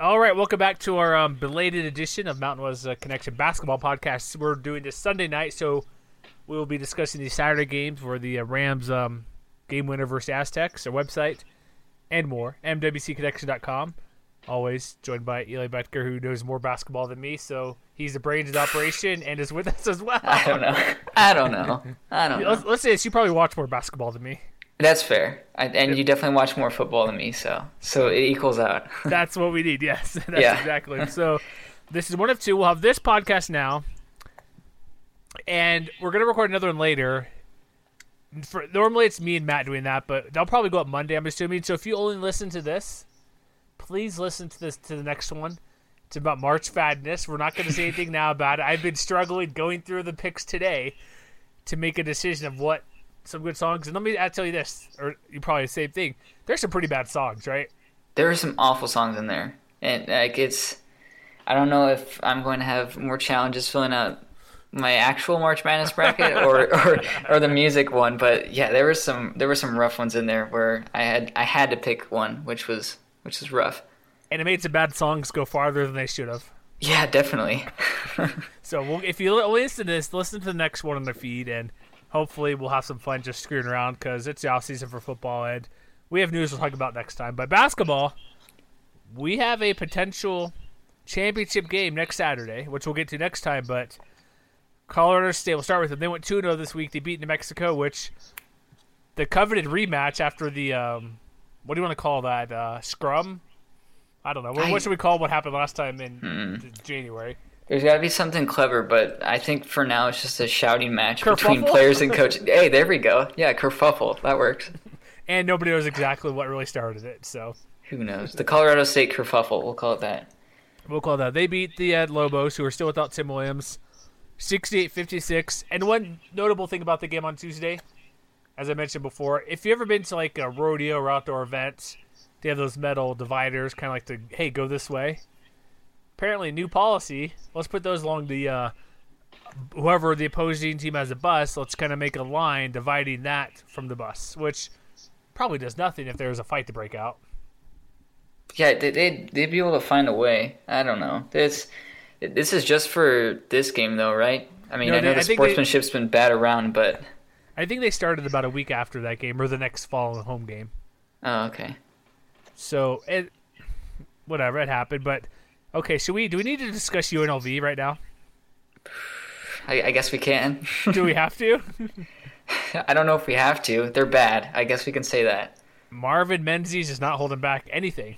All right, welcome back to our belated edition of Mountain West Connection Basketball Podcast. We're doing this Sunday night, so we will be discussing the Saturday games for the Rams game winner versus Aztecs, our website, and more. MWCconnection.com. Always joined by Eli Betker, who knows more basketball than me, so he's the brains of the operation and is with us as well. I don't know. Let's say this, you probably watch more basketball than me. That's fair. And you definitely watch more football than me, so it equals out. That's what we need, yes. Exactly. So this is one of two. We'll have this podcast now, and we're going to record another one later. Normally it's me and Matt doing that, but they'll probably go up Monday, I'm assuming. So if you only listen to this, please listen to the next one. It's about March Madness. We're not going to say anything now about it. I've been struggling going through the picks today to make a decision of what some good songs. And I'll tell you this, or you probably the same thing. There's some pretty bad songs, right? There are some awful songs in there. And I don't know if I'm going to have more challenges filling out my actual March Madness bracket or the music one, but yeah, there were some rough ones in there where I had to pick one, which was rough. And it made some bad songs go farther than they should have. Yeah, definitely. So if you listen to this, listen to the next one on the feed, and hopefully we'll have some fun just screwing around because it's the off season for football, and we have news we'll talk about next time. But basketball, we have a potential championship game next Saturday, which we'll get to next time. But Colorado State, we'll start with them. They went 2-0 this week. They beat New Mexico, which the coveted rematch after the what do you want to call that? Scrum? I don't know. What should we call what happened last time in January? There's got to be something clever, but I think for now it's just a shouting match between players and coaches. Hey, there we go. Yeah, kerfuffle. That works. And nobody knows exactly what really started it, so. Who knows? The Colorado State kerfuffle. We'll call it that. We'll call it that. They beat the Lobos, who are still without Tim Williams, 68-56. And one notable thing about the game on Tuesday, as I mentioned before, if you've ever been to like a rodeo or outdoor event, they have those metal dividers, kind of like hey, go this way. Apparently, new policy. Let's put those along the whoever the opposing team has a bus. Let's kind of make a line dividing that from the bus, which probably does nothing if there's a fight to break out. Yeah, they'd be able to find a way. I don't know. This is just for this game, though, right? I mean, I know the sportsmanship's been bad around, but I think they started about a week after that game or the next following home game. Oh, okay. So whatever, it happened, but. Okay, do we need to discuss UNLV right now? I guess we can. Do we have to? I don't know if we have to. They're bad. I guess we can say that. Marvin Menzies is not holding back anything.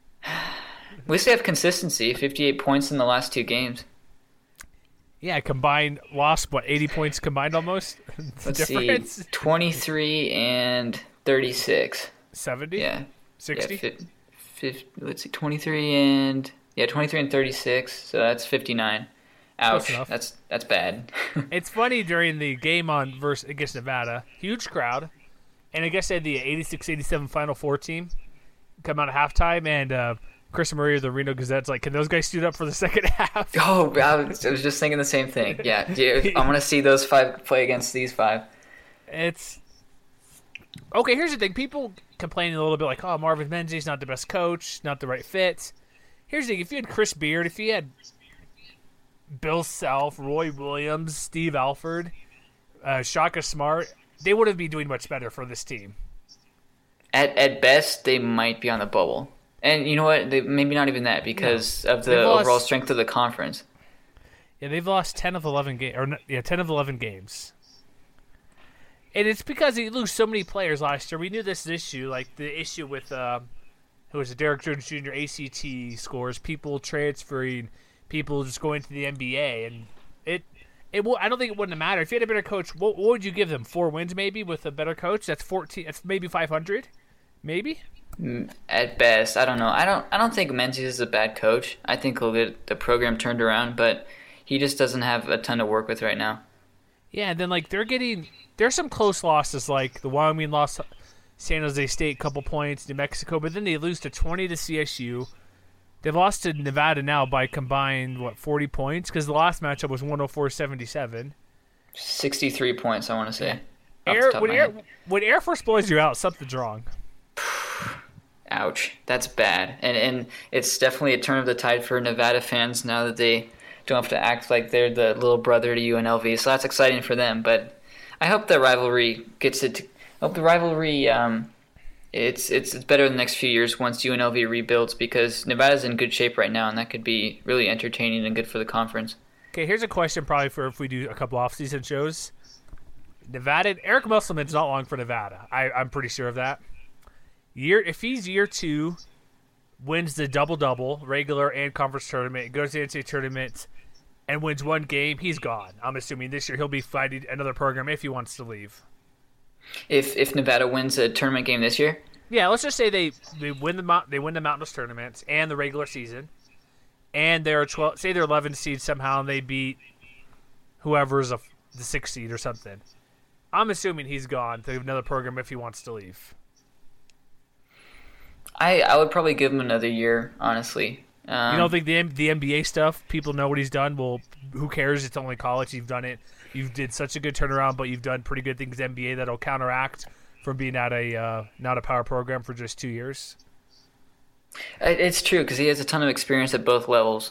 At least they have consistency. 58 points in the last two games. Yeah, combined lost, 80 points combined almost? Let's see. 23 and 36. 70? Yeah. 60? Yeah, let's see. 23 and 36, so that's 59. Ouch, that's bad. It's funny during the game against Nevada, huge crowd, and I guess they had the 86-87 Final Four team come out at halftime, and Chris Murray of the Reno Gazette's like, can those guys suit up for the second half? Oh, I was just thinking the same thing. Yeah, I'm going to see those five play against these five. It's... Okay, here's the thing. People complaining a little bit like, oh, Marvin Menzies not the best coach, not the right fit. Here's the thing. If you had Chris Beard, if you had Bill Self, Roy Williams, Steve Alford, Shaka Smart, they wouldn't be doing much better for this team. At best, they might be on the bubble. And you know what? Maybe not even that because of the overall strength of the conference. Yeah, they've lost 10 of 11 games. And it's because they lose so many players last year. We knew this issue, like the issue with who was it, Derek Jones Jr. ACT scores, people transferring, people just going to the NBA, and I don't think it wouldn't have mattered if you had a better coach. What would you give them? 4 wins maybe with a better coach? That's 14. That's maybe 500, maybe. At best, I don't know. I don't think Menzies is a bad coach. I think he'll get the program turned around, but he just doesn't have a ton to work with right now. Yeah, and then like there's some close losses, like the Wyoming lost San Jose State, couple points, New Mexico, but then they lose to 20 to CSU. They've lost to Nevada now by combined 40 points because the last matchup was 104-77. 63 points, I want to say. When Air Force blows you out, something's wrong. Ouch, that's bad. And it's definitely a turn of the tide for Nevada fans now that they don't have to act like they're the little brother to UNLV. So that's exciting for them. But I hope the rivalry gets it. I hope the rivalry it's better in the next few years once UNLV rebuilds, because Nevada's in good shape right now, and that could be really entertaining and good for the conference. Okay, here's a question probably for if we do a couple off-season shows. Nevada, Eric Musselman's not long for Nevada. I'm pretty sure of that. If he's year 2, wins the double-double, regular and conference tournament, goes to the NCAA tournament, and wins one game, he's gone. I'm assuming this year he'll be fighting another program if he wants to leave. If Nevada wins a tournament game this year? Yeah, let's just say they win the Mountain West tournament and the regular season, and they're 12. Say they're 11 seed somehow, and they beat whoever's the 6th seed or something. I'm assuming he's gone to another program if he wants to leave. I would probably give him another year, honestly. You don't think the NBA stuff, people know what he's done? Well, who cares? It's only college. You've done it. You did such a good turnaround, but you've done pretty good things in NBA that'll counteract from being at a not a power program for just 2 years. It's true, because he has a ton of experience at both levels.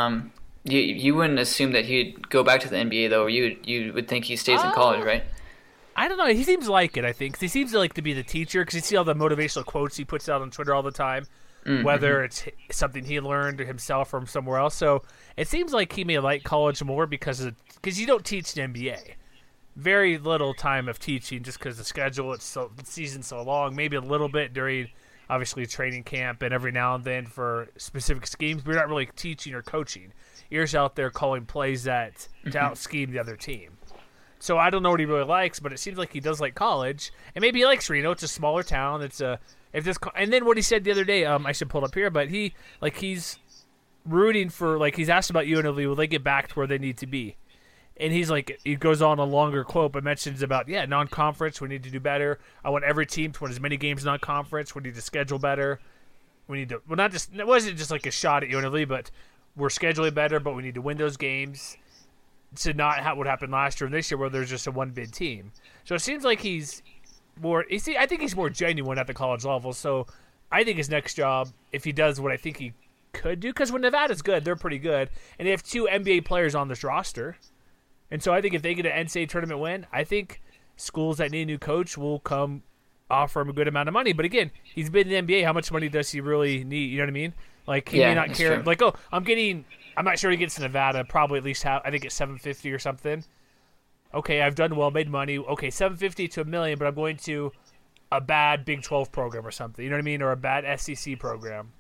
You wouldn't assume that he'd go back to the NBA, though. You would think he stays in college, right? I don't know. He seems like it, I think. He seems like to be the teacher, because you see all the motivational quotes he puts out on Twitter all the time, whether it's something he learned himself from somewhere else. So it seems like he may like college more because you don't teach in NBA. Very little time of teaching just because the schedule, the season's so long. Maybe a little bit during, obviously, training camp and every now and then for specific schemes. But you're not really teaching or coaching. You're just out there calling plays to out-scheme the other team. So I don't know what he really likes, but it seems like he does like college, and maybe he likes Reno. It's a smaller town. And then what he said the other day, I should pull it up here, but he's rooting for, he's asked about UNLV, will they get back to where they need to be? And he goes on a longer quote, but mentions about non-conference. We need to do better. I want every team to win as many games non-conference. We need to schedule better. We need to it wasn't just like a shot at UNLV, but we're scheduling better, but we need to win those games. To not have what happened last year and this year, where there's just a one bid team. So it seems like he's more. I think he's more genuine at the college level. So I think his next job, if he does what I think he could do, because when Nevada's good, they're pretty good, and they have 2 NBA players on this roster. And so I think if they get an NCAA tournament win, I think schools that need a new coach will come offer him a good amount of money. But again, he's been in the NBA. How much money does he really need? You know what I mean? He may not care. True. I'm not sure he gets to Nevada. Probably at least I think it's $750 or something. Okay, I've done well, made money. Okay, $750 to $1 million, but I'm going to a bad Big 12 program or something. You know what I mean? Or a bad SEC program.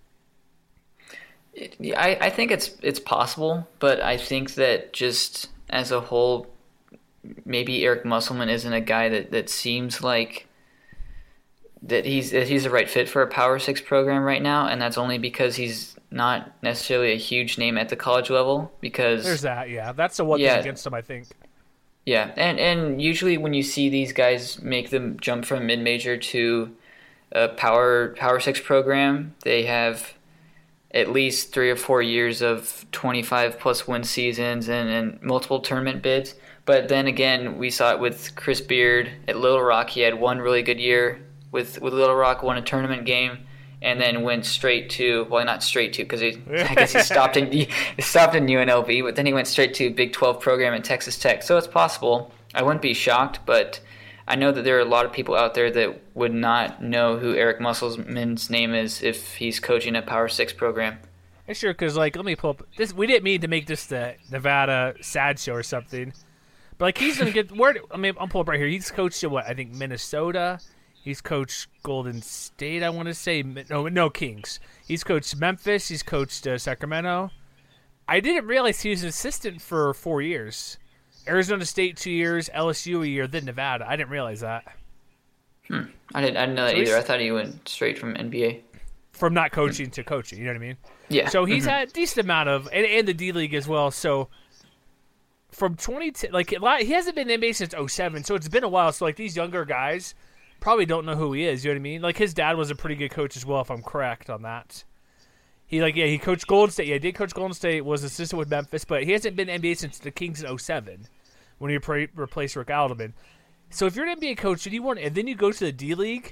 I think it's possible, but I think that just as a whole, maybe Eric Musselman isn't a guy that seems like that he's the right fit for a Power 6 program right now, and that's only because he's not necessarily a huge name at the college level. Because there's that, yeah. That's the one thing against him, I think. Yeah, and usually when you see these guys make the jump from mid-major to a Power 6 program, they have at least 3 or 4 years of 25-plus win seasons and multiple tournament bids. But then again, we saw it with Chris Beard at Little Rock. He had one really good year with Little Rock, won a tournament game, and then went straight to, well, not straight to, because I guess he stopped in UNLV, but then he went straight to Big 12 program at Texas Tech. So it's possible. I wouldn't be shocked, but I know that there are a lot of people out there that would not know who Eric Musselman's name is if he's coaching a Power 6 program. Yeah, sure, because, let me pull up this. We didn't mean to make this the Nevada sad show or something, but, he's going to get, I'll pull up right here. He's coached at, I think Minnesota. He's coached Golden State, I want to say. No, Kings. He's coached Memphis. He's coached Sacramento. I didn't realize he was an assistant for 4 years. Arizona State 2 years, LSU a year, then Nevada. I didn't realize that. I didn't know that either. I thought he went straight from NBA. From not coaching to coaching, you know what I mean? Yeah. So he's had a decent amount of, and the D-League as well. So from 2010, he hasn't been in NBA since 2007, so it's been a while. So, these younger guys probably don't know who he is, you know what I mean? His dad was a pretty good coach as well, if I'm correct on that. He coached Golden State. Yeah, he did coach Golden State, was assistant with Memphis, but he hasn't been in NBA since the Kings in 2007 when he replaced Rick Alderman. So if you're an NBA coach and then you go to the D-League,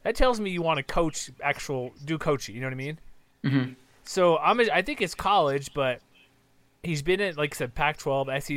that tells me you want to do coaching. You know what I mean? Mm-hmm. So I think it's college, but he's been at, like I said, Pac-12,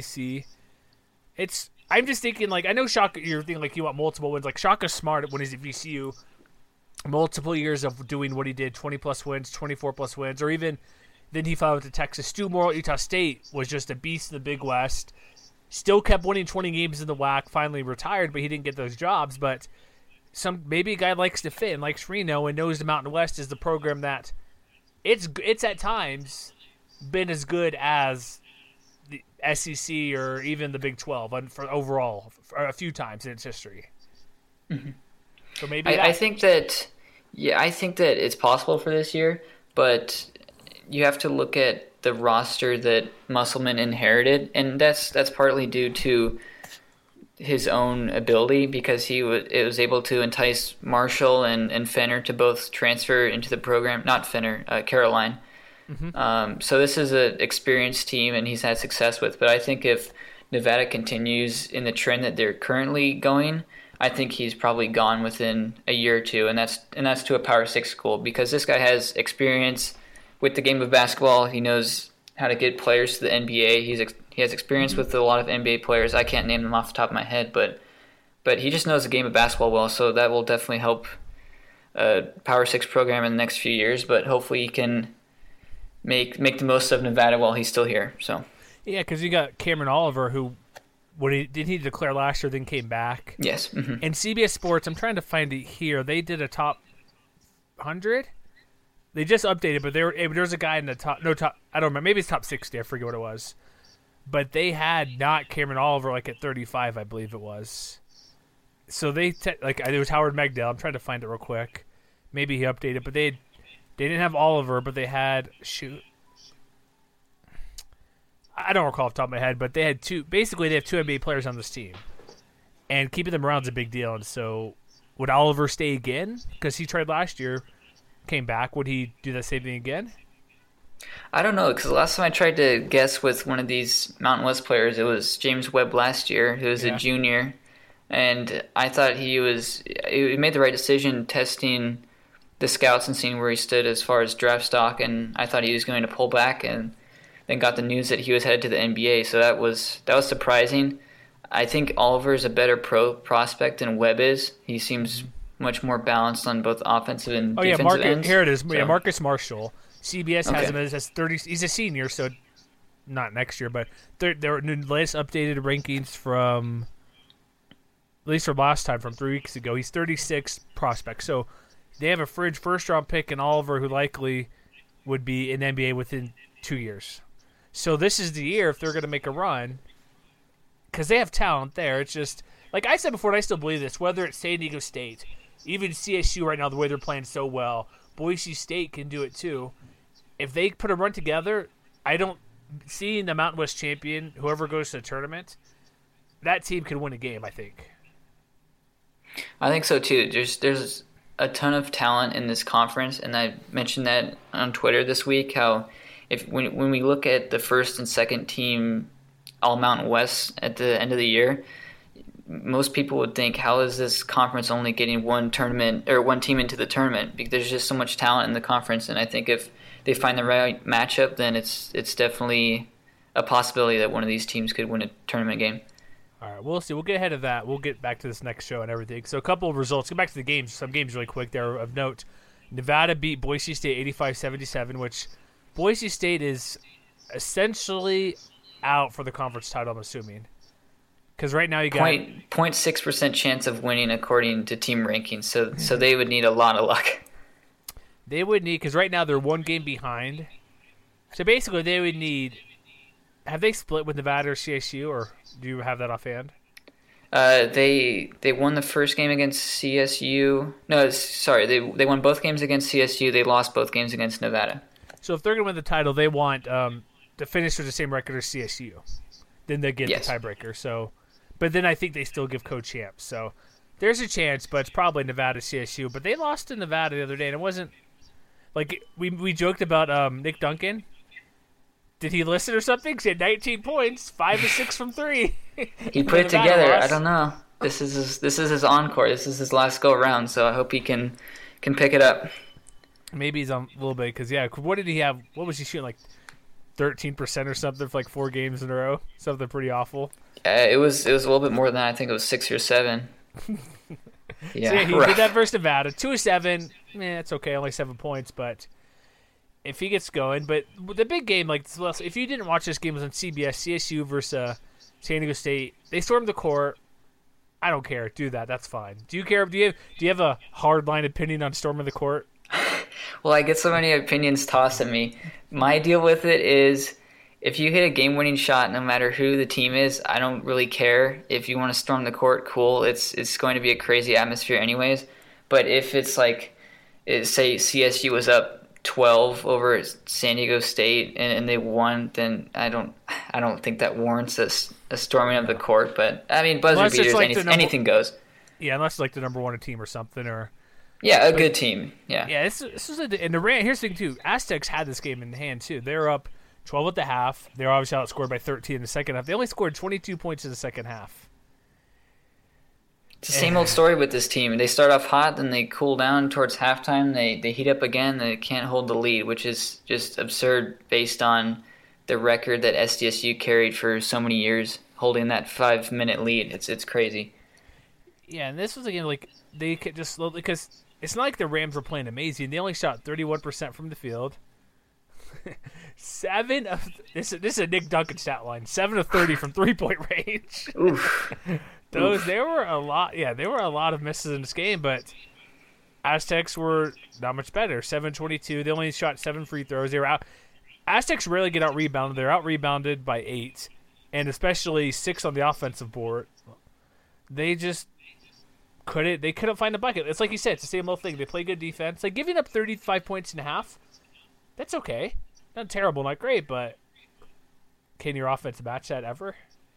SEC. I'm just thinking, like, I know Shaka, you're thinking like you want multiple wins. Like Shaka's smart when he's at VCU. Multiple years of doing what he did, 20-plus wins, 24-plus wins, or even then he followed to Texas. Stu Morrill at Utah State was just a beast in the Big West. Still kept winning 20 games in the WAC, finally retired, but he didn't get those jobs. But maybe a guy likes to fit and likes Reno and knows the Mountain West is the program that it's at times been as good as the SEC or even the Big 12 for overall for a few times in its history. Mm-hmm. So maybe I think that it's possible for this year, but you have to look at the roster that Musselman inherited, and that's partly due to his own ability, because it was able to entice Marshall and Fenner to both transfer into the program. Not Fenner, Caroline. Mm-hmm. So this is an experienced team, and he's had success with. But I think if Nevada continues in the trend that they're currently going, I think he's probably gone within a year or two, and that's to a Power 6 school, because this guy has experience with the game of basketball. He knows how to get players to the NBA. He has experience with a lot of NBA players. I can't name them off the top of my head, but he just knows the game of basketball well, so that will definitely help Power 6 program in the next few years, but hopefully he can make the most of Nevada while he's still here. So yeah, because you got Cameron Oliver, who did he declare last year, then came back. Yes. Mm-hmm. And CBS Sports, I'm trying to find it here. They did a top 100. They just updated, but there's a guy in the top. No top. I don't remember. Maybe it's top 60. I forget what it was. But they had not Cameron Oliver like at 35, I believe it was. So it was Howard Megdal. I'm trying to find it real quick. Maybe he updated, but they didn't have Oliver, but they had I don't recall off the top of my head, but they had two. Basically, they have two NBA players on this team, and keeping them around is a big deal. And so, would Oliver stay again? Because he tried last year, came back. Would he do the same thing again? I don't know, because the last time I tried to guess with one of these Mountain West players, it was James Webb last year, who was a junior, and I thought he made the right decision testing the scouts and seeing where he stood as far as draft stock, and I thought he was going to pull back, and then got the news that he was headed to the NBA, so that was surprising. I think Oliver is a better prospect than Webb is. He seems much more balanced on both offensive and defensive ends. Here it is. So. Yeah, Marcus Marshall. CBS has him as 30. He's a senior, so not next year, but their latest updated rankings from at least from last time, from 3 weeks ago. He's 36 prospect. So they have a fringe first-round pick in Oliver, who likely would be in NBA within 2 years. So this is the year if they're going to make a run, because they have talent there. It's just, like I said before, and I still believe this, whether it's San Diego State, even CSU right now, the way they're playing so well, Boise State can do it too. If they put a run together, I don't see the Mountain West champion, whoever goes to the tournament, that team can win a game, I think. I think so too. There's a ton of talent in this conference, and I mentioned that on Twitter this week, how when we look at the first and second team All Mountain West at the end of the year, most people would think, how is this conference only getting one team into the tournament? Because there's just so much talent in the conference, and I think if they find the right matchup, then it's definitely a possibility that one of these teams could win a tournament game. All right, we'll see. We'll get ahead of that. We'll get back to this next show and everything. So a couple of results. Go back to the games. Some games really quick there of note. Nevada beat Boise State 85-77, which Boise State is essentially out for the conference title, I'm assuming. Because right now you got 0.6% chance of winning according to team rankings, so they would need a lot of luck. They would need, because right now they're one game behind. So basically they would need, have they split with Nevada or CSU, or do you have that offhand? They won the first game against CSU. No, sorry, they won both games against CSU. They lost both games against Nevada. So if they're going to win the title, they want to finish with the same record as CSU. Then they get the tiebreaker. So, but then I think they still give co-champs. So there's a chance, but it's probably Nevada CSU. But they lost to Nevada the other day, and it wasn't like we joked about Nick Duncan. Did he listen or something? He had 19 points, 5 of 6 from 3. He put it together. I don't know. This is his encore. This is his last go around. So I hope he can pick it up. Maybe he's on a little bit because what did he have? What was he shooting, like 13% or something for like 4 games in a row? Something pretty awful. It was a little bit more than that. I think it was 6 or 7. Yeah, so yeah, he did that versus Nevada. 2 of 7. It's okay, only 7 points, but if he gets going, but the big game, like if you didn't watch this game, it was on CBS, CSU versus San Diego State. They stormed the court. I don't care. Do that. That's fine. Do you care? Do you have a hardline opinion on storming the court? Well, I get so many opinions tossed at me. My deal with it is if you hit a game-winning shot, no matter who the team is, I don't really care. If you want to storm the court, cool. It's going to be a crazy atmosphere anyways. But if it's like, say CSU was up 12 over San Diego State and they won, then I don't think that warrants a storming of the court. But I mean, buzzer beaters, like anything goes. Yeah, unless it's like the number 1 team or something, or yeah, a good team. Yeah. Yeah, this is and here's the thing too. Aztecs had this game in hand too. They were up 12 at the half. They were obviously outscored by 13 in the second half. They only scored 22 points in the second half. It's the same old story with this team. They start off hot, then they cool down towards halftime. They heat up again. They can't hold the lead, which is just absurd based on the record that SDSU carried for so many years, holding that 5-minute lead. It's crazy. Yeah, and this was again like they could just slowly, because it's not like the Rams were playing amazing. They only shot 31% from the field. This is a Nick Duncan stat line. 7 of 30 from 3-point range. Oof. There were a lot. Yeah, there were a lot of misses in this game, but Aztecs were not much better. 7-22. They only shot 7 free throws. They were out. Aztecs rarely get out rebounded. They're out rebounded by 8, and especially 6 on the offensive board. They just couldn't. They couldn't find a bucket. It's like you said. It's the same old thing. They play good defense. Like giving up 35 points in a half. That's okay. Not terrible, not great, but can your offense match that ever?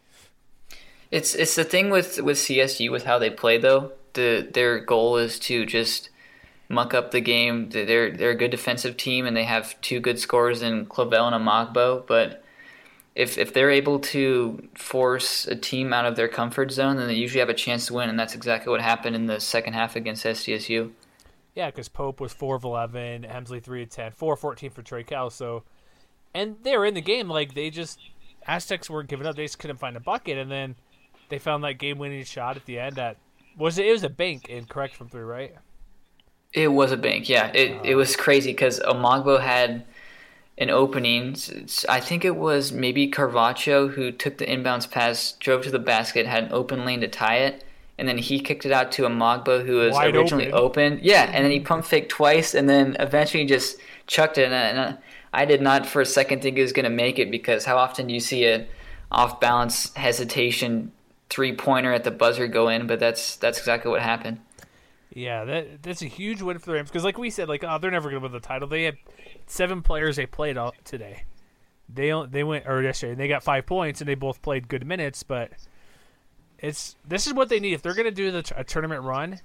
It's the thing with CSU with how they play though. Their goal is to just muck up the game. They're a good defensive team and they have 2 good scorers in Clavel and Amagbo. But if they're able to force a team out of their comfort zone, then they usually have a chance to win. And that's exactly what happened in the second half against SDSU. Yeah, because Pope was 4 of 11, Hemsley 3 of 10, 4 of 14 for Trey Kelso, and they were in the game. Like Aztecs weren't giving up. They just couldn't find a bucket, and then they found that game-winning shot at the end. It was a bank and correct from 3, right? It was a bank. Yeah, it was crazy because Amagbo had an opening. I think it was maybe Carvacho who took the inbounds pass, drove to the basket, had an open lane to tie it. And then he kicked it out to Amagbo, who was wide originally open. Yeah, and then he pump faked twice, and then eventually just chucked it. And I did not for a second think he was going to make it, because how often do you see an off-balance hesitation 3-pointer at the buzzer go in? But that's exactly what happened. Yeah, that's a huge win for the Rams, because like we said, they're never going to win the title. They had 7 players they played today. They went yesterday, and they got 5 points, and they both played good minutes, but. This is what they need. If they're going to do a tournament run,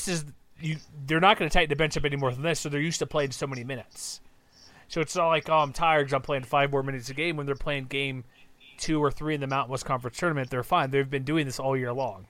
they're not going to tighten the bench up any more than this, so they're used to playing so many minutes. So it's not like, I'm tired because I'm playing 5 more minutes a game. When they're playing game 2 or 3 in the Mountain West Conference tournament, they're fine. They've been doing this all year long.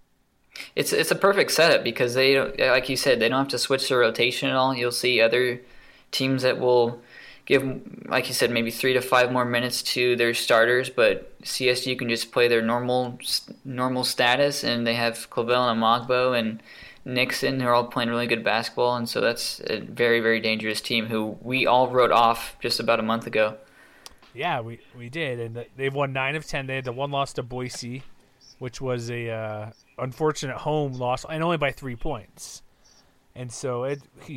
It's a perfect setup because they don't, like you said, they don't have to switch their rotation at all. You'll see other teams that will give, like you said, maybe 3 to 5 more minutes to their starters, but CSU can just play their normal status, and they have Clavel and Amagbo and Nixon who are all playing really good basketball, and so that's a very, very dangerous team who we all wrote off just about a month ago. Yeah, we did, and they've won 9 of 10. They had the 1 loss to Boise, which was a unfortunate home loss, and only by 3 points. And so,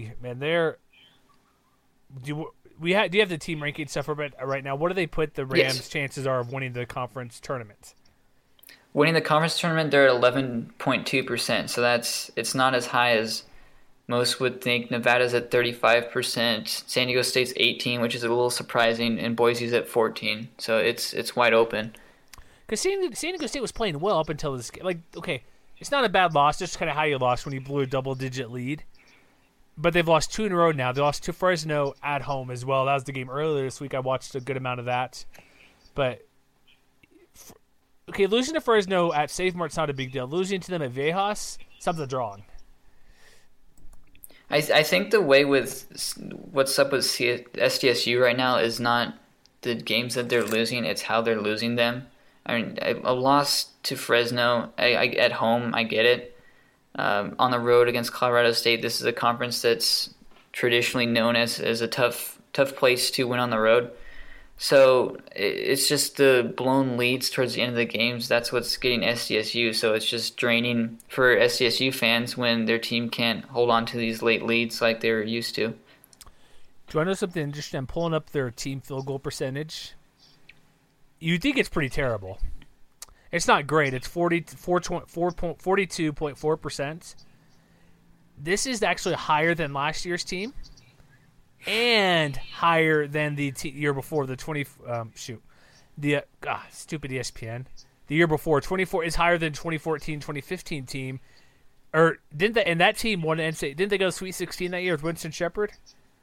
do you have the team ranking stuff right now? What do they put the Rams' chances are of winning the conference tournament? Winning the conference tournament, they're at 11.2%. So it's not as high as most would think. Nevada's at 35%. San Diego State's 18%, which is a little surprising, and Boise's at 14%. So it's wide open. Because San Diego State was playing well up until this game. Okay, it's not a bad loss. Just kind of how you lost when you blew a double-digit lead. But they've lost 2 in a row now. They lost to Fresno at home as well. That was the game earlier this week. I watched a good amount of that. But okay, losing to Fresno at Save Mart's not a big deal. Losing to them at Vejas, something's wrong. I think the way with what's up with SDSU right now is not the games that they're losing; it's how they're losing them. I mean, a loss to Fresno at home, I get it. On the road against Colorado State, this is a conference that's traditionally known as a tough place to win on the road. So it's just the blown leads towards the end of the games. That's what's getting SDSU. So it's just draining for SDSU fans when their team can't hold on to these late leads like they were used to. Do you want to know something interesting? I'm pulling up their team field goal percentage. You think it's pretty terrible. It's not great. It's 42.4%. This is actually higher than last year's team. And higher than the year before, the stupid ESPN. The year before, 24 is higher than 2014-2015 team. Or didn't they? And that team won NCAA. Didn't they go to Sweet 16 that year with Winston Shepherd?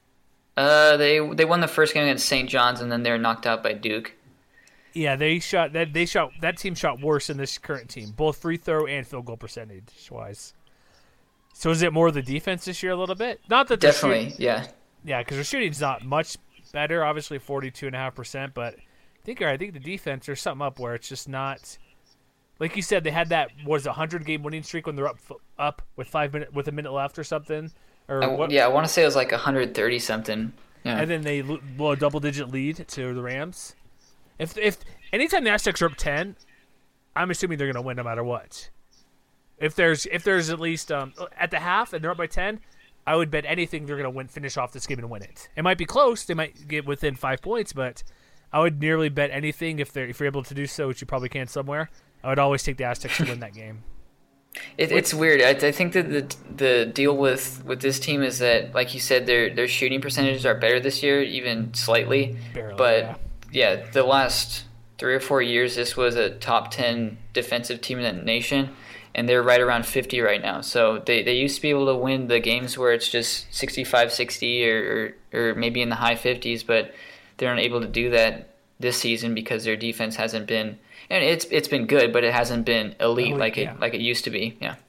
They won the first game against St. John's, and then they were knocked out by Duke. Yeah, that team shot worse than this current team, both free throw and field goal percentage wise. So is it more of the defense this year a little bit? Not that definitely, yeah. Yeah, because their shooting's not much better, obviously 42.5%, but I think the defense, there's something up where it's just not. Like you said, they had that 100-game winning streak when they're up with a minute left or something. Yeah, I want to say it was like 130 something. Yeah. And then they blow a double-digit lead to the Rams. If anytime the Aztecs are up 10, I'm assuming they're going to win no matter what. If there's at least at the half and they're up by 10. I would bet anything they're going to finish off this game and win it. It might be close. They might get within 5 points, but I would nearly bet anything if you're able to do so, which you probably can somewhere. I would always take the Aztecs to win that game. It's weird. I think that the deal with this team is that, like you said, their shooting percentages are better this year, even slightly. Barely, but yeah, the last 3 or 4 years, this was a top 10 defensive team in the nation. And they're right around 50 right now. So they used to be able to win the games where it's just 65-60 or maybe in the high 50s, but they're not able to do that this season because their defense hasn't been, and it's been good, but it hasn't been elite like it used to be. Yeah.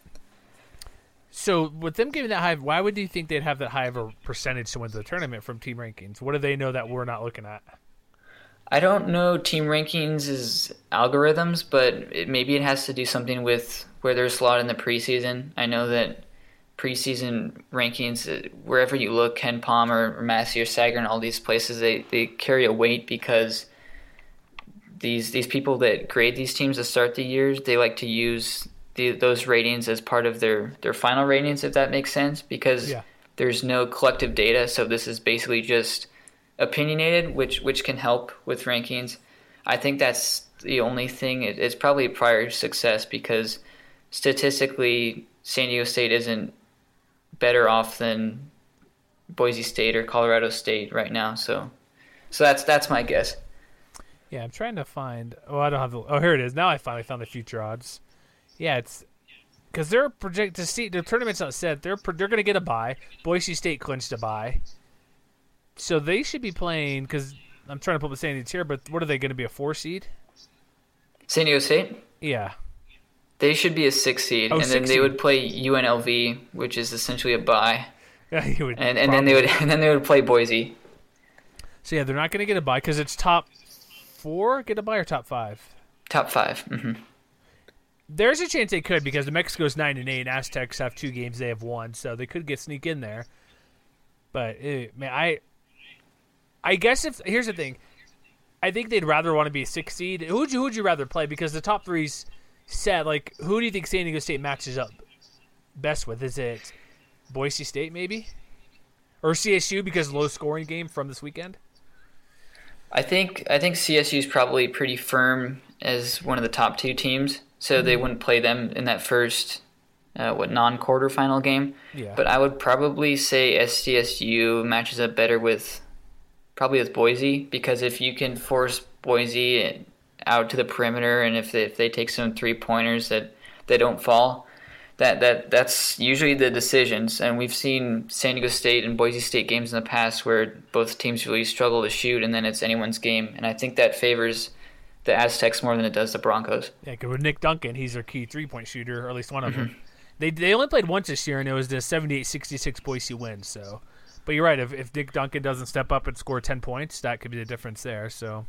So with them giving that high, why would you think they'd have that high of a percentage to win the tournament from team rankings? What do they know that we're not looking at? I don't know team rankings' algorithms, but maybe it has to do something with where they're slotted in the preseason. I know that preseason rankings, wherever you look, Ken Palm or Massey or Sager and all these places, they carry a weight because these people that grade these teams to start the years, they like to use those ratings as part of their final ratings, if that makes sense, because there's no collective data. So this is basically just opinionated, which can help with rankings. I think that's the only thing. It's probably a prior success because statistically, San Diego State isn't better off than Boise State or Colorado State right now. So that's my guess. Yeah, I'm trying to find. I don't have the. Oh, here it is. Now I finally found the future odds. Yeah, it's because they're projected to see the tournament's not set. They're going to get a bye. Boise State clinched a bye, so they should be playing. Because I'm trying to put the standings here, but what are they going to be, a 4 seed? San Diego State? Yeah. They should be a 6 seed, and then they would play UNLV, which is essentially a bye. Yeah, and then they would play Boise. So yeah, they're not going to get a bye because it's top 4 get a bye or top 5. Top 5. Mm-hmm. There's a chance they could because New Mexico's 9-8, and Aztecs have 2 games they have won, so they could sneak in there. But man, I guess here's the thing, I think they'd rather want to be a 6 seed. Who'd you rather play? Because the top 3's set. Like, who do you think San Diego State matches up best with? Is it Boise State maybe, or CSU because low scoring game from this weekend? I think CSU is probably pretty firm as one of the top 2 teams, so they wouldn't play them in that first non-quarterfinal game. Yeah. But I would probably say SDSU matches up better with Boise, because if you can force Boise out to the perimeter, and if they take some 3-pointers that they don't fall, that's usually the decisions. And we've seen San Diego State and Boise State games in the past where both teams really struggle to shoot, and then it's anyone's game. And I think that favors the Aztecs more than it does the Broncos. Yeah, because with Nick Duncan, he's their key 3-point shooter, or at least one of them. They only played once this year, and it was the 78-66 Boise win. So, but you're right. If Nick Duncan doesn't step up and score 10 points, that could be the difference there. So,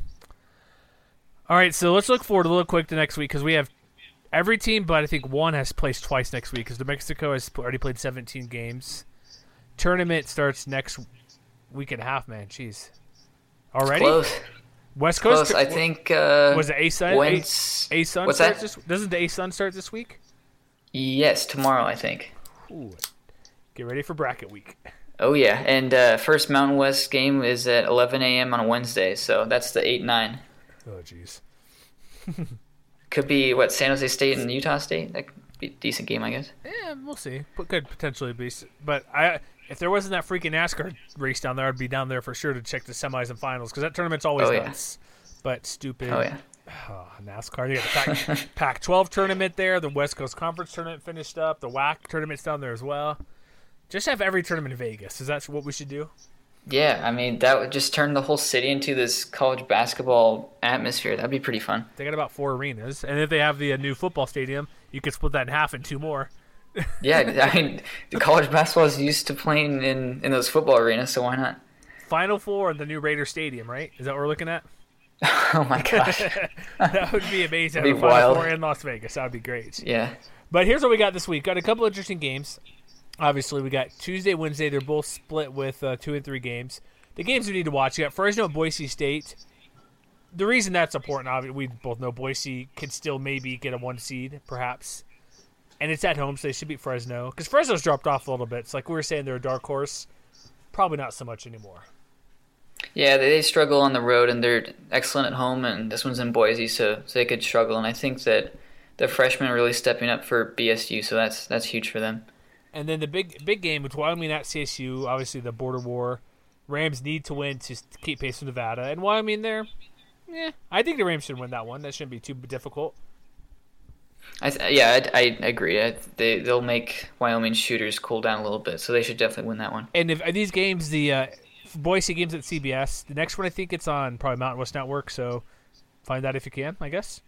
all right. So let's look forward a little quick to next week because we have every team, but I think one has placed twice next week because New Mexico has already played 17 games. Tournament starts next week and a half. Man, jeez, already Close. West Coast. Close. I think. Was it A-Sun? A-Sun What's starts that? Doesn't the A-Sun start this week? Yes, tomorrow I think. Ooh, get ready for bracket week. Oh yeah, and first Mountain West game is at 11 a.m. on Wednesday, so that's the 8-9. Oh jeez. Could be San Jose State and Utah State. That could be a decent game, I guess. Yeah, we'll see. Could potentially be, but if there wasn't that freaking NASCAR race down there, I'd be down there for sure to check the semis and finals because that tournament's always nuts. But stupid. Oh yeah. Oh, NASCAR. You got the Pac-12 tournament there. The West Coast Conference tournament finished up. The WAC tournament's down there as well. Just have every tournament in Vegas. Is that what we should do? Yeah, I mean, that would just turn the whole city into this college basketball atmosphere. That'd be pretty fun. They got about 4 arenas. And if they have the new football stadium, you could split that in half in 2 more. Yeah, I mean, the college basketball is used to playing in those football arenas, so why not? Final Four in the new Raider Stadium, right? Is that what we're looking at? Oh, my gosh. That would be amazing. That'd be Final wild. Four in Las Vegas. That would be great. Yeah. But here's what we got this week. Got a couple of interesting games. Obviously, we got Tuesday, Wednesday. They're both split with 2 and 3 games. The games we need to watch. You got Fresno and Boise State. The reason that's important, obviously, we both know Boise could still maybe get a 1 seed, perhaps. And it's at home, so they should beat Fresno. Because Fresno's dropped off a little bit. It's like we were saying they're a dark horse. Probably not so much anymore. Yeah, they struggle on the road, and they're excellent at home, and this one's in Boise, so they could struggle. And I think that the freshmen are really stepping up for BSU, so that's huge for them. And then the big game with Wyoming at CSU, obviously the border war. Rams need to win to keep pace with Nevada. And Wyoming there, I think the Rams should win that one. That shouldn't be too difficult. I agree. They'll make Wyoming shooters cool down a little bit, so they should definitely win that one. And if these games, the Boise games at CBS, the next one I think it's on probably Mountain West Network, so find out if you can, I guess.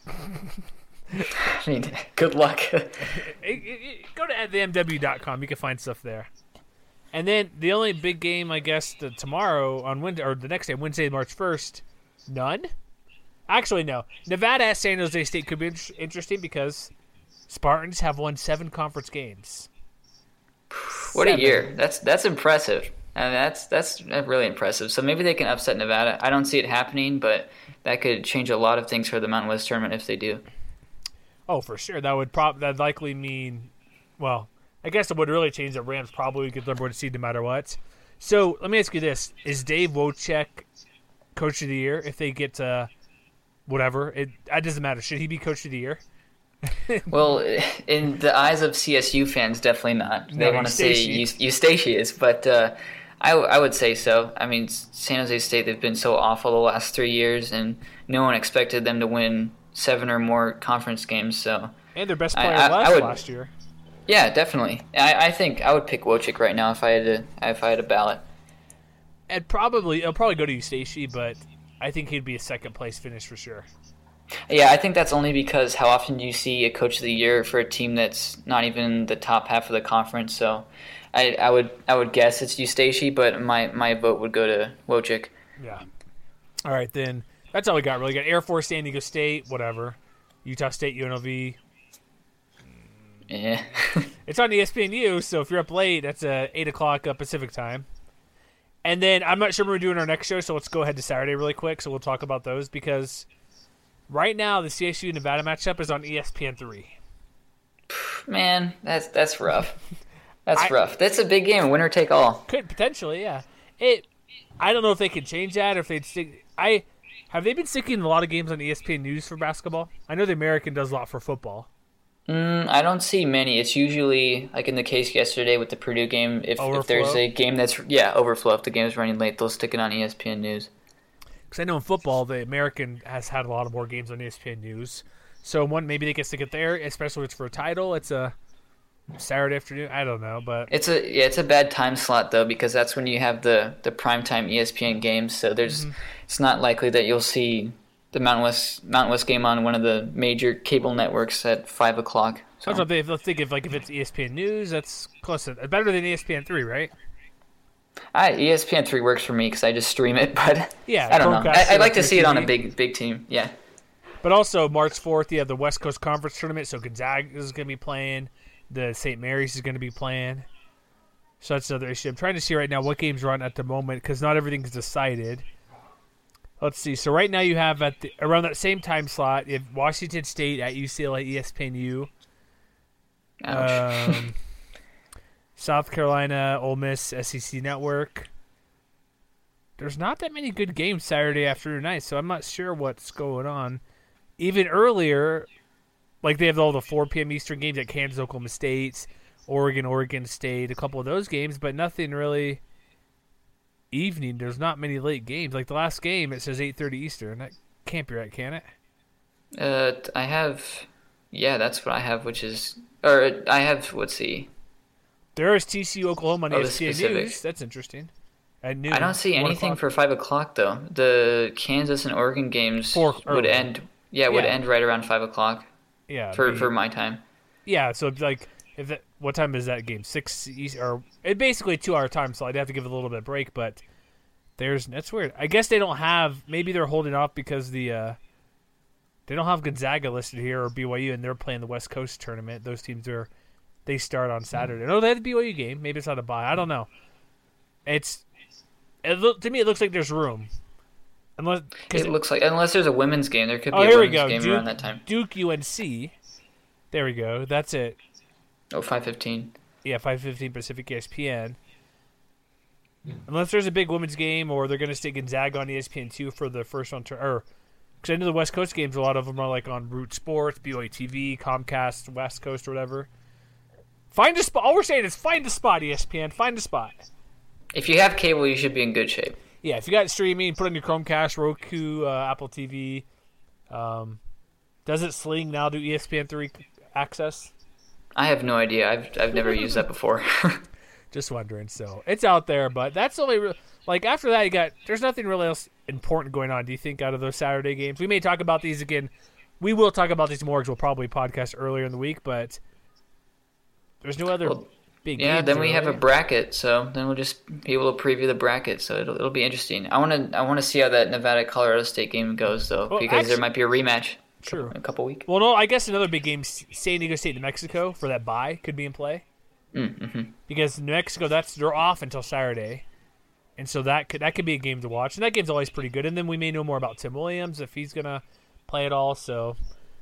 I mean, good luck. Go to themw.com. You can find stuff there. And then the only big game, I guess, tomorrow on Wednesday, or the next day, Wednesday, March 1st, none? Actually, no. Nevada at San Jose State could be interesting because Spartans have won 7 conference games. What a year. That's impressive. I mean, that's really impressive. So maybe they can upset Nevada. I don't see it happening, but that could change a lot of things for the Mountain West tournament if they do. Oh, for sure. That'd likely mean, well, I guess it would really change that Rams probably get the number 1 seed no matter what. So let me ask you this: is Dave Wojcik Coach of the Year if they get whatever? It doesn't matter. Should he be Coach of the Year? Well, in the eyes of CSU fans, definitely not. They want to say Eustatius, but I would say so. I mean, San Jose State, they've been so awful the last 3 years, and no one expected them to win 7 or more conference games. So, and their best player last year. Yeah, definitely. I think I would pick Wojcik right now if I had a ballot. It'll probably go to Eustachy, but I think he'd be a second place finish for sure. Yeah, I think that's only because how often do you see a Coach of the Year for a team that's not even the top half of the conference? So, I would guess it's Eustachy, but my vote would go to Wojcik. Yeah. All right, then that's all we got. Really, got Air Force, San Diego State, whatever. Utah State, UNLV. Yeah. It's on ESPNU, so if you're up late, that's 8 o'clock Pacific time. And then I'm not sure when we're doing our next show, so let's go ahead to Saturday really quick. So we'll talk about those because right now the CSU Nevada matchup is on ESPN3. Man, that's rough. That's rough. That's a big game, winner take all. Could potentially, yeah. I don't know if they can change that or if they'd stick. Have they been sticking a lot of games on ESPN News for basketball? I know the American does a lot for football. I don't see many. It's usually, like in the case yesterday with the Purdue game, if there's a game that's, overflow. If the game is running late, they'll stick it on ESPN News. Because I know in football, the American has had a lot of more games on ESPN News. So maybe they can stick it there, especially if it's for a title. It's a Saturday afternoon. I don't know, but it's a bad time slot though, because that's when you have the primetime ESPN games. So it's not likely that you'll see the Mountain West game on one of the major cable networks at 5 o'clock. So. That's what they think if it's ESPN News, that's close to better than ESPN3, right? ESPN3 works for me because I just stream it, but yeah, I don't know. I'd like to see it on a big team. Yeah. But also March 4th, you have the West Coast Conference Tournament, so Gonzaga is going to be playing. The St. Mary's is going to be playing. So that's another issue. I'm trying to see right now what games are on at the moment because not everything's decided. Let's see. So right now you have around that same time slot, you have Washington State at UCLA ESPNU. Ouch. South Carolina, Ole Miss, SEC Network. There's not that many good games Saturday afternoon night, so I'm not sure what's going on. Even earlier, like they have all the 4 p.m. Eastern games at Kansas, Oklahoma State, Oregon State, a couple of those games, but nothing really evening. There's not many late games. Like the last game, it says 8:30 Eastern. That can't be right, can it? I have, that's what I have, let's see. There is TCU Oklahoma on ESPN News. That's interesting. I don't see anything for 5 o'clock though. The Kansas and Oregon games would end. Would end right around 5 o'clock. Yeah, for my time. Yeah, so like what time is that game? 6 East, or it basically 2-hour time slot. I'd have to give it a little bit of break, but that's weird. I guess they don't have. Maybe they're holding off because they don't have Gonzaga listed here or BYU, and they're playing the West Coast tournament. Those teams they start on Saturday. No, they had the BYU game. Maybe it's not a bye. I don't know. To me, it looks like there's room. Unless there's a women's game, there could be a women's game around that time. Duke UNC. There we go. That's it. 5:15. Yeah, 5:15 Pacific ESPN. Unless there's a big women's game, or they're going to stay Gonzaga on ESPN2 for the first one. Because I know the West Coast games, a lot of them are like on Root Sports, BYU TV, Comcast, West Coast, or whatever. Find a spot. All we're saying is find a spot, ESPN. Find a spot. If you have cable, you should be in good shape. Yeah, if you got streaming, put on your Chromecast, Roku, Apple TV. Does it Sling now do ESPN3 access? I have no idea. I've never used that before. Just wondering. So it's out there, but that's only after that there's nothing really else important going on. Do you think out of those Saturday games? We may talk about these again. We will talk about these more because we'll probably podcast earlier in the week, but there's no other big games. Yeah, then we have a bracket, so then we'll just be able to preview the bracket. So it'll be interesting. I want to see how that Nevada Colorado State game goes though, because there might be a rematch. True. In a couple weeks. Well, no, I guess another big game, San Diego State, New Mexico, for that bye could be in play. Mm-hmm. Because New Mexico, they're off until Saturday, and so that could be a game to watch. And that game's always pretty good. And then we may know more about Tim Williams if he's gonna play at all. So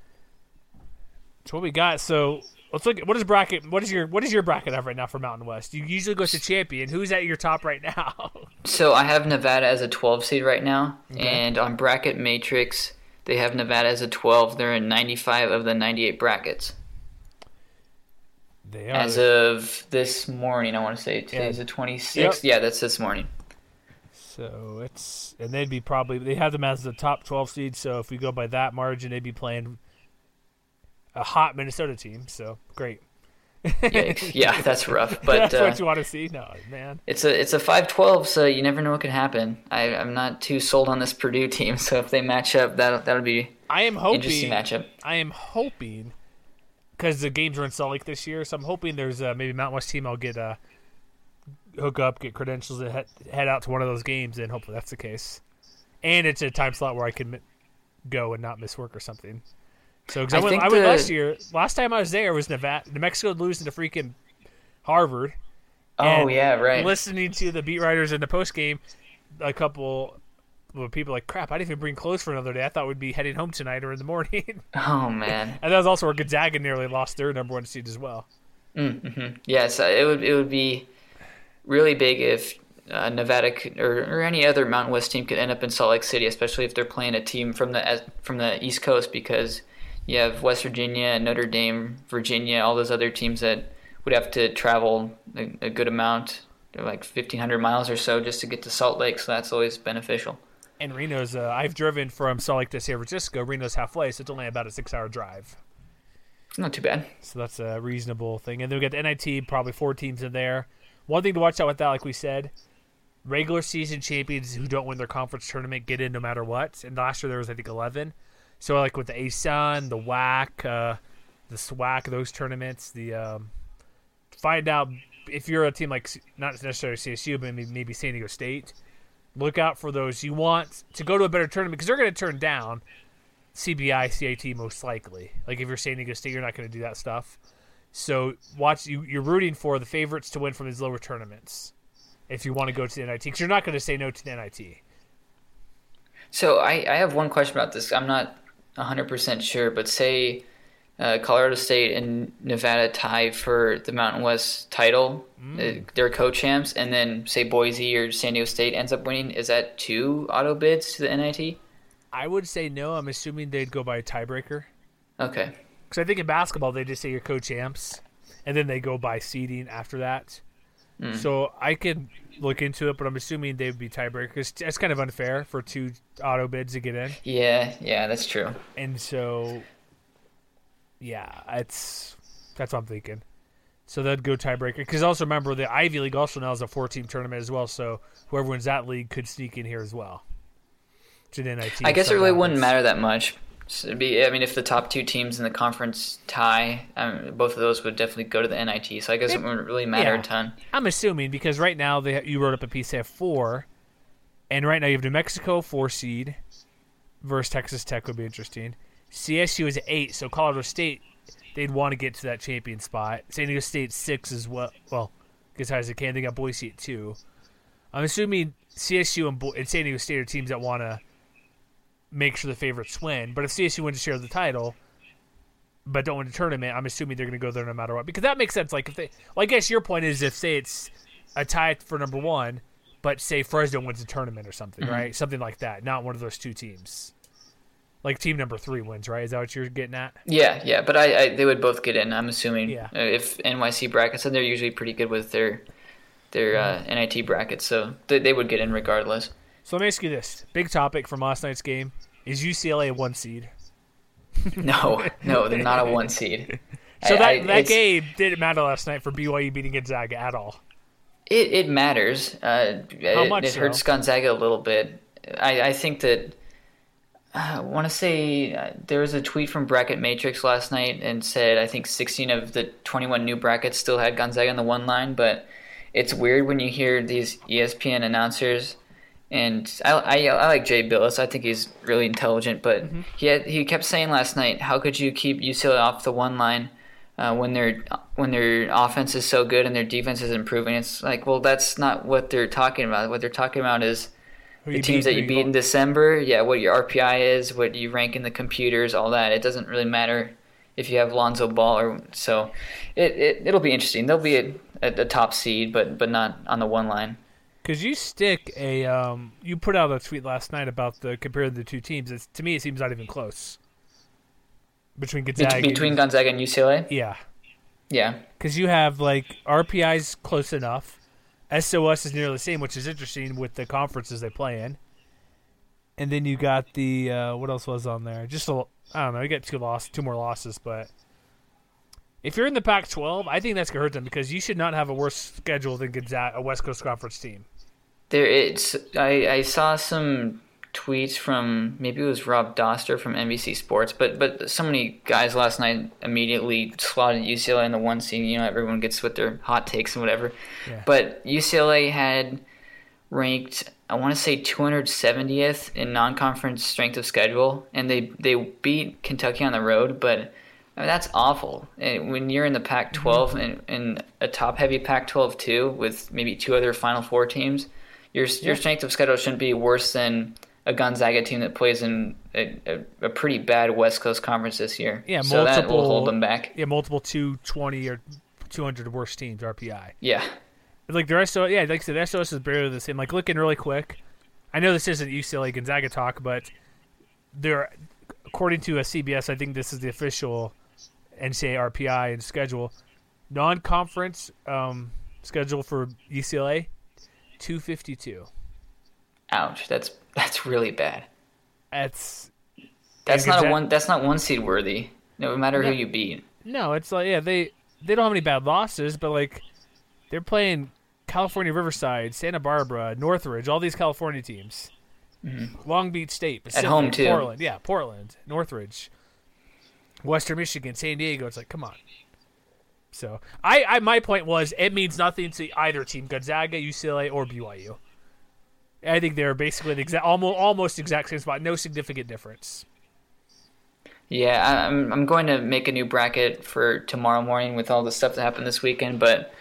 that's what we got. So let's look at what is your bracket have right now for Mountain West? You usually go to champion. Who's at your top right now? So I have Nevada as a 12 seed right now, and on Bracket Matrix. They have Nevada as a 12. They're in 95 of the 98 brackets. They are. As of this morning, I want to say today's the 26th. Yep. Yeah, that's this morning. So they have them as the top 12 seed. So if we go by that margin, they'd be playing a hot Minnesota team. So great. Yeah, that's rough. But that's what you want to see. No, man. It's a 5-12, so you never know what could happen. I'm not too sold on this Purdue team, so if they match up, that'll be interesting matchup. I am hoping because the games are in Salt Lake this year, so I'm hoping there's maybe Mountain West team I'll get hook up, get credentials, and head out to one of those games, and hopefully that's the case. And it's a time slot where I can go and not miss work or something. So I went last year. Last time I was there was Nevada, New Mexico losing to freaking Harvard. Oh yeah, right. Listening to the beat writers in the post game, a couple of people like, crap, I didn't even bring clothes for another day. I thought we'd be heading home tonight or in the morning. Oh man. And that was also where Gonzaga nearly lost their number 1 seed as well. Mm-hmm. Yes, it would be really big if Nevada or any other Mountain West team could end up in Salt Lake City, especially if they're playing a team from the East Coast, because you have West Virginia, Notre Dame, Virginia, all those other teams that would have to travel a good amount, like 1,500 miles or so, just to get to Salt Lake. So that's always beneficial. And Reno's, I've driven from Salt Lake to San Francisco. Reno's halfway, so it's only about a 6-hour drive. It's not too bad. So that's a reasonable thing. And then we got the NIT, probably 4 teams in there. One thing to watch out with that, like we said, regular season champions who don't win their conference tournament get in no matter what. And last year there was, I think, 11. So like with the ASUN, the WAC, the SWAC, those tournaments, find out if you're a team like, not necessarily CSU, but maybe San Diego State, look out for those. You want to go to a better tournament because they're going to turn down CBI, CIT most likely. Like if you're San Diego State, you're not going to do that stuff. So you're rooting for the favorites to win from these lower tournaments if you want to go to the NIT, because you're not going to say no to the NIT. So I have one question about this. I'm not 100% sure, but say Colorado State and Nevada tie for the Mountain West title. They're co-champs, and then say Boise or San Diego State ends up winning. Is that 2 auto bids to the NIT? I would say no. I'm assuming they'd go by a tiebreaker. Okay. Because I think in basketball they just say you're co-champs, and then they go by seeding after that. So I could look into it, but I'm assuming they would be tiebreakers. It's kind of unfair for 2 auto bids to get in. Yeah, that's true. And so, yeah, that's what I'm thinking. So they'd go tiebreaker. Because also remember, the Ivy League also now is a 4-team tournament as well, so whoever wins that league could sneak in here as well to the NIT. I guess it really wouldn't matter that much. So if the top 2 teams in the conference tie, both of those would definitely go to the NIT. So I guess it wouldn't really matter a ton. I'm assuming because right now you wrote up a piece, they have 4, and right now you have New Mexico 4 seed versus Texas Tech would be interesting. CSU is 8, so Colorado State they'd want to get to that champion spot. San Diego State 6 as well. Well, as high as they can. They got Boise at 2. I'm assuming CSU and San Diego State are teams that want to make sure the favorites win. But if CSU wins to share the title, but don't win the tournament, I'm assuming they're going to go there no matter what. Because that makes sense. Like I guess your point is if say it's a tie for number 1, but say Fresno wins the tournament or something, right? Something like that. Not one of those 2 teams. Like team number 3 wins, right? Is that what you're getting at? Yeah. But they would both get in. I'm assuming if NYC brackets, and they're usually pretty good with their NIT brackets, so they would get in regardless. So let me ask you this. Big topic from last night's game. Is UCLA a 1 seed? No, they're not a 1 seed. So that game didn't matter last night for BYU beating Gonzaga at all. It matters. How much it hurts Gonzaga a little bit. I think that I want to say there was a tweet from Bracket Matrix last night and said I think 16 of the 21 new brackets still had Gonzaga on the 1 line, but it's weird when you hear these ESPN announcers. And I like Jay Billis. I think he's really intelligent. But he kept saying last night, how could you keep UCLA off the 1 line when their offense is so good and their defense is improving? It's like, well, that's not what they're talking about. What they're talking about is the teams that you beat in December. Yeah, what your RPI is, what you rank in the computers, all that. It doesn't really matter if you have Lonzo Ball so. It'll be interesting. They'll be a top seed, but not on the 1 line. Because you you put out a tweet last night about comparing the 2 teams. To me, it seems not even close. Between Gonzaga and UCLA? Yeah. Yeah. Because you have, RPI's close enough. SOS is nearly the same, which is interesting with the conferences they play in. And then you got the, what else was on there? I don't know, you got 2 more losses, but if you're in the Pac-12, I think that's going to hurt them because you should not have a worse schedule than Gonzaga, a West Coast Conference team. I saw some tweets from, maybe it was Rob Doster from NBC Sports, but so many guys last night immediately slotted UCLA in the 1 seed. Everyone gets with their hot takes and whatever. Yeah. But UCLA had ranked, I want to say 270th in non-conference strength of schedule, and they beat Kentucky on the road, but that's awful. And when you're in the Pac-12 and a top-heavy Pac-12 too, with maybe 2 other Final Four teams, your strength of schedule shouldn't be worse than a Gonzaga team that plays in a pretty bad West Coast conference this year. Yeah, so that will hold them back. Yeah, multiple 220 or 200 worst teams RPI. Yeah. Like the rest of like I said, the SOS is barely the same. Like looking really quick, I know this isn't UCLA Gonzaga talk, but they're according to a CBS, I think this is the official NCAA RPI and schedule. Non-conference schedule for UCLA, 252. Ouch! That's really bad. That's not 1 seed worthy. No matter who you beat. No, it's like they don't have any bad losses, but they're playing California Riverside, Santa Barbara, Northridge, all these California teams. Long Beach State, Pacific, at home too. Portland, Portland, Northridge, Western Michigan, San Diego. It's like, come on. So my point was, it means nothing to either team, Gonzaga, UCLA, or BYU. I think they're basically the almost exact same spot. No significant difference. Yeah, I'm going to make a new bracket for tomorrow morning with all the stuff that happened this weekend, but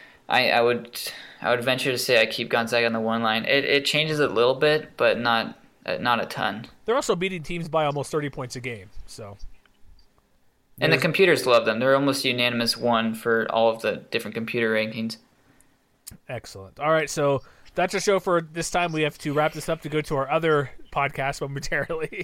I would venture to say I keep Gonzaga on the one line. It changes a little bit, but not a ton. They're also beating teams by almost 30 points a game, so. And the computers love them. They're almost unanimous one for all of the different computer rankings. Excellent. All right, so that's our show for this time. We have to wrap this up to go to our other podcast momentarily.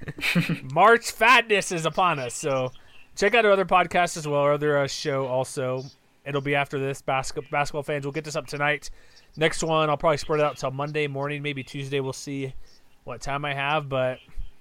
March Fatness is upon us, so check out our other podcast as well, our other show also. It'll be after this. Basketball fans will get this up tonight. Next one, I'll probably spread it out until Monday morning, maybe Tuesday. We'll see what time I have, but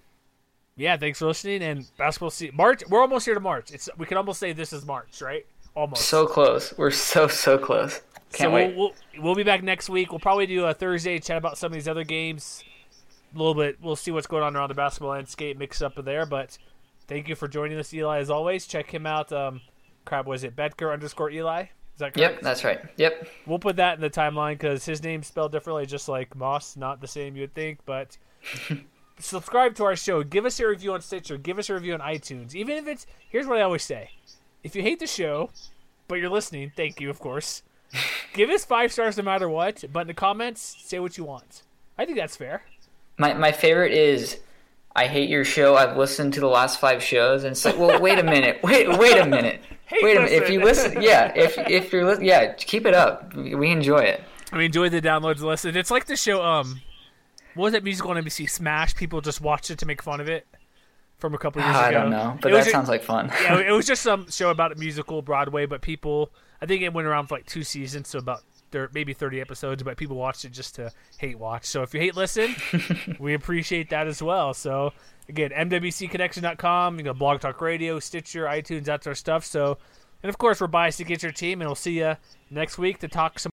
yeah, thanks for listening. And basketball March. We're almost here to March. We can almost say this is March, right? Almost. So close. We're so close. Can't wait. We'll be back next week. We'll probably do a Thursday chat about some of these other games. A little bit. We'll see what's going on around the basketball landscape, mix up there. But thank you for joining us, Eli, as always. Check him out. Was it Bedker_Eli? Is that correct? Yep, that's right. Yep. We'll put that in the timeline because his name's spelled differently, just like Moss. Not the same you would think, but subscribe to our show. Give us a review on Stitcher. Give us a review on iTunes. Even if it's, here's what I always say. If you hate the show, but you're listening, thank you, of course. Give us 5 stars no matter what, but in the comments, say what you want. I think that's fair. My favorite is, I hate your show. I've listened to the last 5 shows, and it's like, well, wait a minute. Wait a minute. If you listen, if you're keep it up. We enjoy it. We enjoy the downloads and listen. It's like the show, what was that musical on NBC, Smash? People just watched it to make fun of it from a couple years ago. I don't know, but that sounds like fun. Yeah, it was just some show about a musical, Broadway, but people, I think it went around for like 2 seasons, so about maybe 30 episodes, but people watched it just to hate watch. So if you hate listen, we appreciate that as well. So again, mwcconnection.com, Blog Talk Radio, Stitcher, iTunes, that's our stuff. So, and of course, we're biased to get your team, and we'll see you next week to talk some